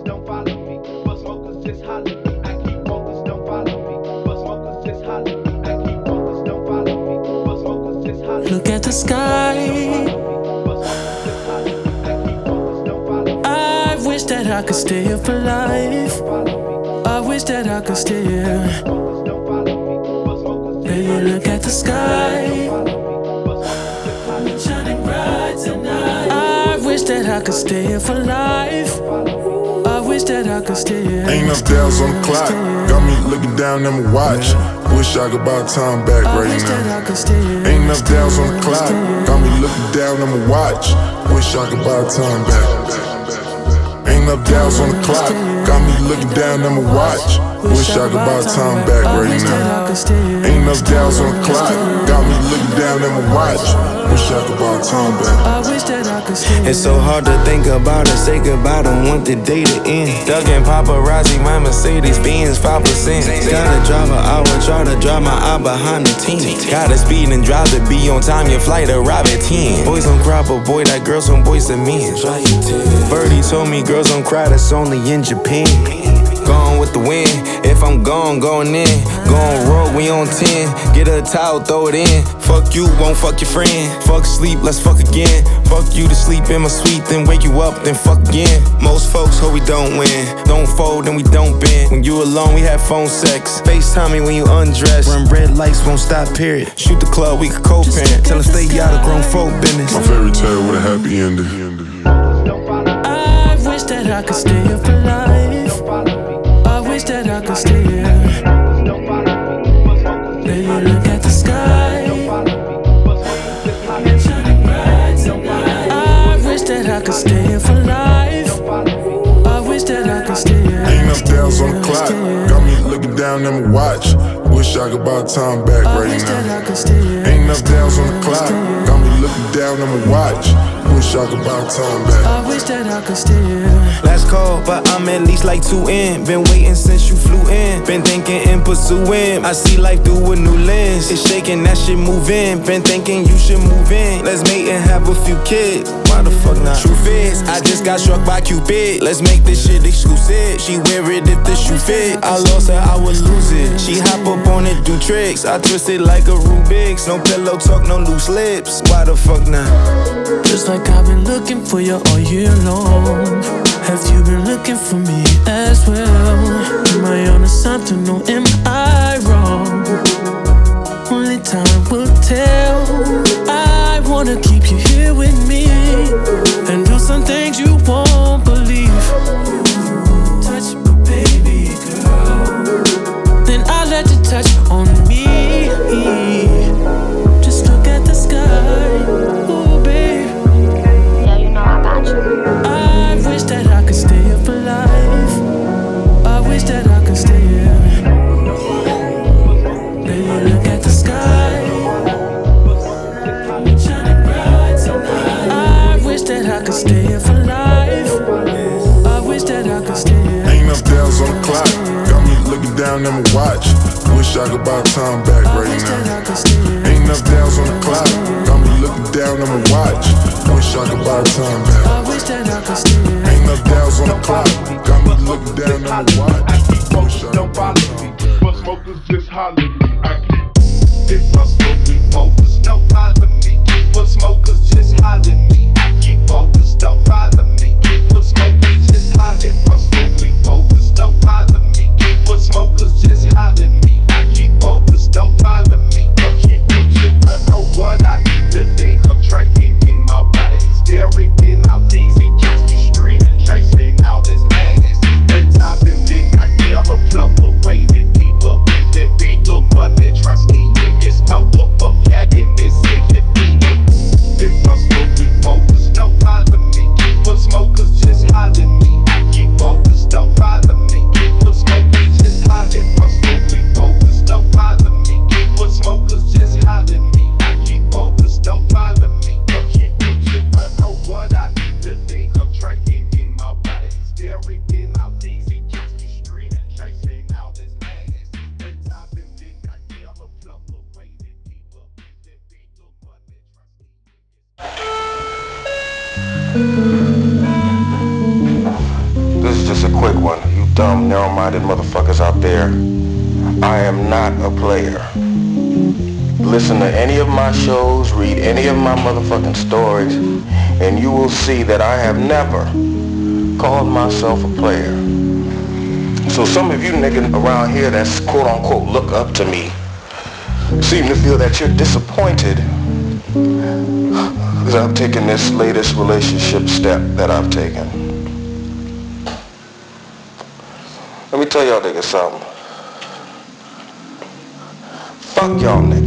focused, don't follow me. But smokers just holler me. I keep focused, don't follow me. But smokers just holler me. I keep focused, don't follow me. But smokers just holler me. Look at the sky. I wish that I could stay here for life. I wish that I could stay here. Baby, look at the sky. Shining bright tonight. I wish that I could stay here for life. I wish that I could stay here. Ain't enough dials on the clock. Got me looking down at my watch. Wish I could buy time back right now. Ain't enough dials on the clock. Got me looking down at my watch. Wish I could buy time back. Ain't enough dials on the clock. Got me looking down at my watch. Wish I could buy time back right now. Ain't enough dials on the clock. Got me looking down at my watch. Wish I could buy time back. It's so hard to think about it, say goodbye, don't want the day to end. Ducking paparazzi, my Mercedes Benz 5%. Gotta drive an hour, try to drive my eye behind the team. Gotta speed and drive to be on time, your flight arrive at 10. Boys don't cry, but boy, that girls from boys to men. Birdie told me girls don't cry, that's only in Japan. Gone with the wind, if I'm gone, going in. Gone rogue, we on 10. Get a towel, throw it in. Fuck you, won't fuck your friend. Fuck sleep, let's fuck again. Fuck you to sleep in my suite, then wake you up, then fuck again. Most folks hope we don't win. Don't fold, then we don't bend. When you alone, we have phone sex. FaceTime me when you undress. Run red lights, won't stop, period. Shoot the club, we could co-parent. Tell them stay out of grown folk business. My fairy tale with a happy ending. I wish that I could stay here for life. I wish that I could stay here. Baby, look at the sky. I wish that I could stay here for life. I wish that I could stay here. Ain't enough dials on the clock. Got me looking down at my watch. Wish I could buy time back right now. Ain't enough dials on the clock. Got me looking down at my watch. Wish I could buy time back. I wish that I could stay here. Last call, but I'm at least like 2 in. Been waiting since you flew in. Been thinking and pursuing. I see life through a new lens. It's shaking, that shit move in. Been thinking you should move in. Let's mate and have a few kids. Why the fuck not? Truth is, I just got struck by Cupid. Let's make this shit exclusive. She wear it if the shoe fit. I lost her, I would lose it. She hop up on it, do tricks. I twist it like a Rubik's. No pillow talk, no loose lips. Why the fuck not? Just like I've been looking for you all year long. Have you been looking for me as well? Am I on to something or am I wrong? Only time will tell. I wanna keep you here with me and do some things you won't believe. Touch me, baby girl. Then I let you touch on me. Just look at the sky. Ooh, babe. Yeah, you know I got you. I wish that I could stay here for life. I wish that I could stay here. Baby, look at the sky. Shining bright tonight. I wish that I could stay here for life. I wish that I could stay here. Ain't enough dials on the clock. Got me looking down at my watch. Wish I could buy time back right now. Ain't enough dials on the clock. Got me looking down at my watch. Wish I could buy time back. I wish that I could stay here. Ain't enough dials on the clock. Got me looking down at my watch. I keep focused, don't follow me. But smokers just holler me. I keep if I smoke, we focus, don't bother me. But smokers just holler me. I keep focused, don't bother me. But smokers just holler. If I smoke, we focus, don't bother me. But smokers just holler me. I keep focused, don't bother me. I keep pushing, I know what I need to think. I'm tracking in my body, staring in out easy, just the street and chasing out this madness. That time and thing I never flop away the people with the people, but they trust me. Niggas talk up cat in this city. If I smoke, we focus, don't bother me. But smokers just holler me. I keep focused, don't bother me. But smokers just holler. If I smoke, we focus, don't bother me. But smokers just holler me. I keep focused, don't bother me. I keep pushing, I know what I need to think. I'm tracking in my body, staring in out easy, just the street and chasing out this madness. That time and thing I never flop away the people with the people, but they trust me. This is just a quick one. You dumb, narrow-minded motherfuckers out there. I am not a player. Listen to any of my shows, read any of my motherfucking stories, and you will see that I have never called myself a player. So some of you niggas around here that's quote-unquote look up to me seem to feel that you're disappointed because I've taken this latest relationship step that I've taken. Let me tell y'all niggas something. Fuck y'all niggas.